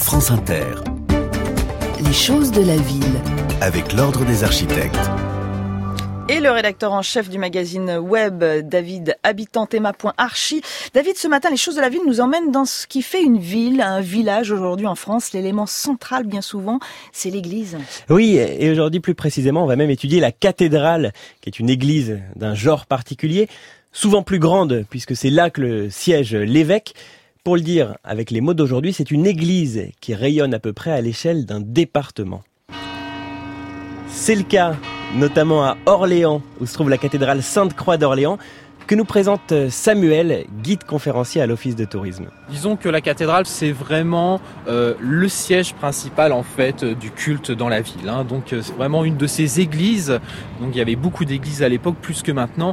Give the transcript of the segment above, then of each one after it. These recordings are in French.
France Inter. Les choses de la ville. Avec l'Ordre des architectes. Et le rédacteur en chef du magazine web, David, habitantema.archi. David, ce matin, les choses de la ville nous emmènent dans ce qui fait une ville, un village aujourd'hui en France. L'élément central, bien souvent, c'est l'église. Oui, et aujourd'hui, plus précisément, on va même étudier la cathédrale, qui est une église d'un genre particulier, souvent plus grande, puisque c'est là que siège l'évêque. Pour le dire avec les mots d'aujourd'hui, c'est une église qui rayonne à peu près à l'échelle d'un département. C'est le cas notamment à Orléans, où se trouve la cathédrale Sainte-Croix d'Orléans, que nous présente Samuel, guide conférencier à l'Office de tourisme. Disons que la cathédrale, c'est vraiment le siège principal en fait du culte dans la ville. Donc c'est vraiment une de ces églises. Donc il y avait beaucoup d'églises à l'époque, plus que maintenant.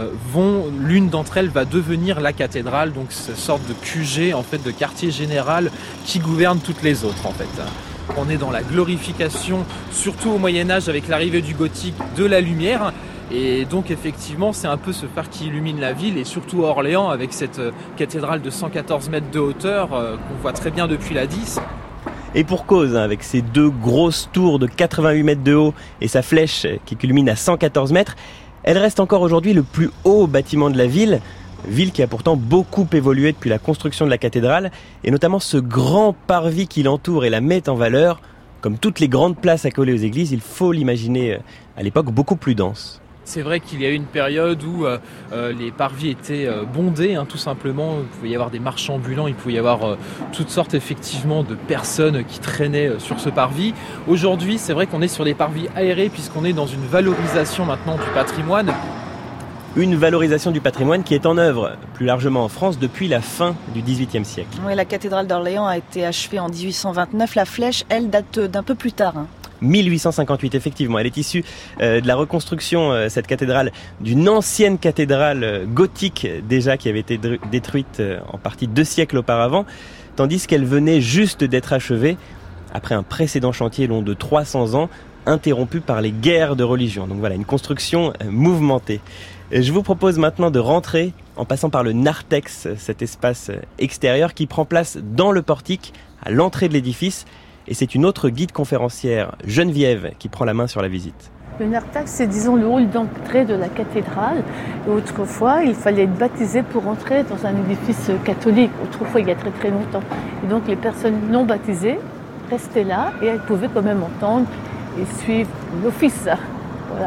L'une d'entre elles va devenir la cathédrale, donc cette sorte de QG en fait, de quartier général qui gouverne toutes les autres en fait. On est dans la glorification, surtout au Moyen-Âge avec l'arrivée du gothique, de la lumière. Et donc effectivement, c'est un peu ce phare qui illumine la ville, et surtout à Orléans avec cette cathédrale de 114 mètres de hauteur qu'on voit très bien depuis la 10. Et pour cause, avec ses deux grosses tours de 88 mètres de haut et sa flèche qui culmine à 114 mètres, elle reste encore aujourd'hui le plus haut bâtiment de la ville. Ville qui a pourtant beaucoup évolué depuis la construction de la cathédrale, et notamment ce grand parvis qui l'entoure et la met en valeur. Comme toutes les grandes places accolées aux églises, il faut l'imaginer à l'époque beaucoup plus dense. C'est vrai qu'il y a eu une période où les parvis étaient bondés, tout simplement. Il pouvait y avoir des marchands ambulants, il pouvait y avoir toutes sortes effectivement de personnes qui traînaient sur ce parvis. Aujourd'hui, c'est vrai qu'on est sur des parvis aérés puisqu'on est dans une valorisation maintenant du patrimoine. Une valorisation du patrimoine qui est en œuvre plus largement en France depuis la fin du XVIIIe siècle. Oui, la cathédrale d'Orléans a été achevée en 1829. La flèche, elle, date d'un peu plus tard. 1858, effectivement. Elle est issue de la reconstruction, cette cathédrale, d'une ancienne cathédrale gothique déjà qui avait été détruite en partie 2 siècles auparavant, tandis qu'elle venait juste d'être achevée après un précédent chantier long de 300 ans, interrompu par les guerres de religion. Donc voilà, une construction mouvementée. Je vous propose maintenant de rentrer en passant par le narthex, cet espace extérieur qui prend place dans le portique, à l'entrée de l'édifice. Et c'est une autre guide conférencière, Geneviève, qui prend la main sur la visite. Le narthex, c'est disons le hall d'entrée de la cathédrale. Et autrefois, il fallait être baptisé pour entrer dans un édifice catholique. Autrefois, il y a très très longtemps. Et donc les personnes non baptisées restaient là et elles pouvaient quand même entendre et suivre l'office. Voilà.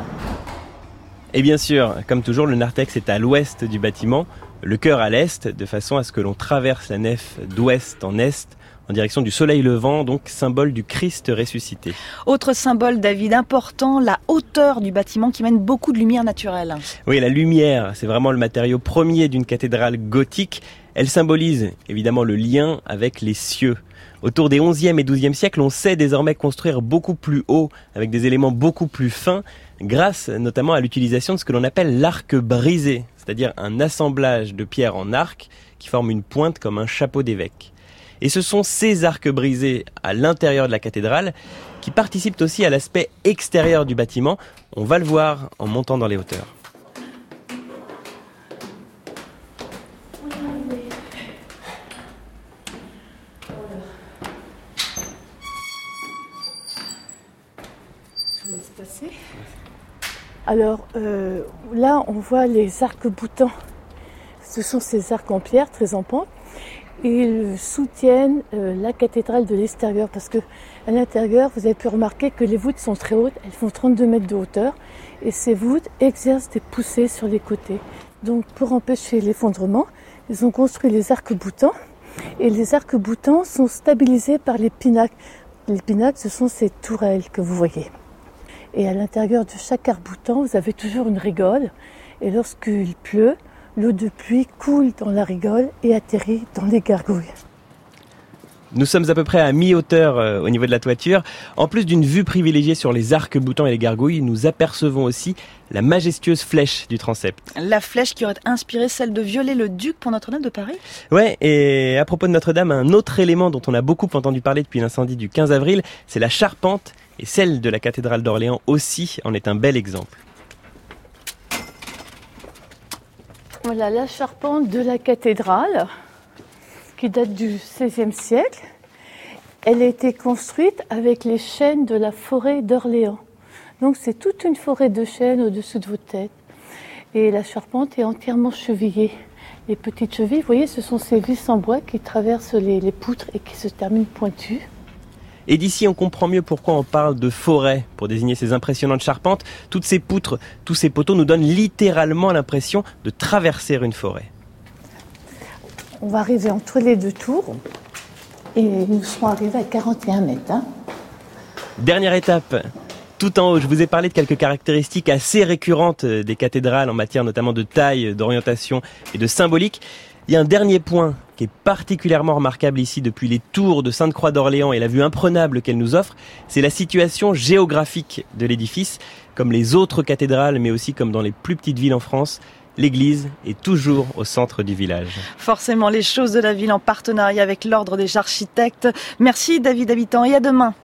Et bien sûr, comme toujours, le narthex est à l'ouest du bâtiment, le chœur à l'est, de façon à ce que l'on traverse la nef d'ouest en est, en direction du soleil levant, donc symbole du Christ ressuscité. Autre symbole, David, important, la hauteur du bâtiment qui mène beaucoup de lumière naturelle. Oui, la lumière, c'est vraiment le matériau premier d'une cathédrale gothique. Elle symbolise évidemment le lien avec les cieux. Autour des 11e et 12e siècles, on sait désormais construire beaucoup plus haut, avec des éléments beaucoup plus fins, grâce notamment à l'utilisation de ce que l'on appelle l'arc brisé, c'est-à-dire un assemblage de pierres en arc qui forme une pointe comme un chapeau d'évêque. Et ce sont ces arcs brisés à l'intérieur de la cathédrale qui participent aussi à l'aspect extérieur du bâtiment. On va le voir en montant dans les hauteurs. Alors là, on voit les arcs-boutants. Ce sont ces arcs en pierre très en pente. Et ils soutiennent la cathédrale de l'extérieur parce que à l'intérieur, vous avez pu remarquer que les voûtes sont très hautes, elles font 32 mètres de hauteur et ces voûtes exercent des poussées sur les côtés. Donc pour empêcher l'effondrement, ils ont construit les arcs-boutants et les arcs-boutants sont stabilisés par les pinacles. Les pinacles, ce sont ces tourelles que vous voyez. Et à l'intérieur de chaque arc-boutant, vous avez toujours une rigole et lorsqu'il pleut, l'eau de pluie coule dans la rigole et atterrit dans les gargouilles. Nous sommes à peu près à mi-hauteur au niveau de la toiture. En plus d'une vue privilégiée sur les arcs-boutants et les gargouilles, nous apercevons aussi la majestueuse flèche du transept. La flèche qui aurait inspiré celle de Viollet-le-Duc pour Notre-Dame de Paris ? Ouais, et à propos de Notre-Dame, un autre élément dont on a beaucoup entendu parler depuis l'incendie du 15 avril, c'est la charpente, et celle de la cathédrale d'Orléans aussi en est un bel exemple. Voilà la charpente de la cathédrale qui date du XVIe siècle. elle a été construite avec les chênes de la forêt d'Orléans. Donc c'est toute une forêt de chênes au-dessus de vos têtes. Et la charpente est entièrement chevillée. Les petites chevilles, vous voyez, ce sont ces vis en bois qui traversent les poutres et qui se terminent pointues. Et d'ici, on comprend mieux pourquoi on parle de forêt pour désigner ces impressionnantes charpentes. Toutes ces poutres, tous ces poteaux nous donnent littéralement l'impression de traverser une forêt. On va arriver entre les deux tours et nous serons arrivés à 41 mètres. Dernière étape. Tout en haut, je vous ai parlé de quelques caractéristiques assez récurrentes des cathédrales en matière notamment de taille, d'orientation et de symbolique. Il y a un dernier point qui est particulièrement remarquable ici depuis les tours de Sainte-Croix d'Orléans et la vue imprenable qu'elle nous offre, c'est la situation géographique de l'édifice. Comme les autres cathédrales, mais aussi comme dans les plus petites villes en France, l'église est toujours au centre du village. Forcément, les choses de la ville en partenariat avec l'Ordre des architectes. Merci David Habitant et à demain.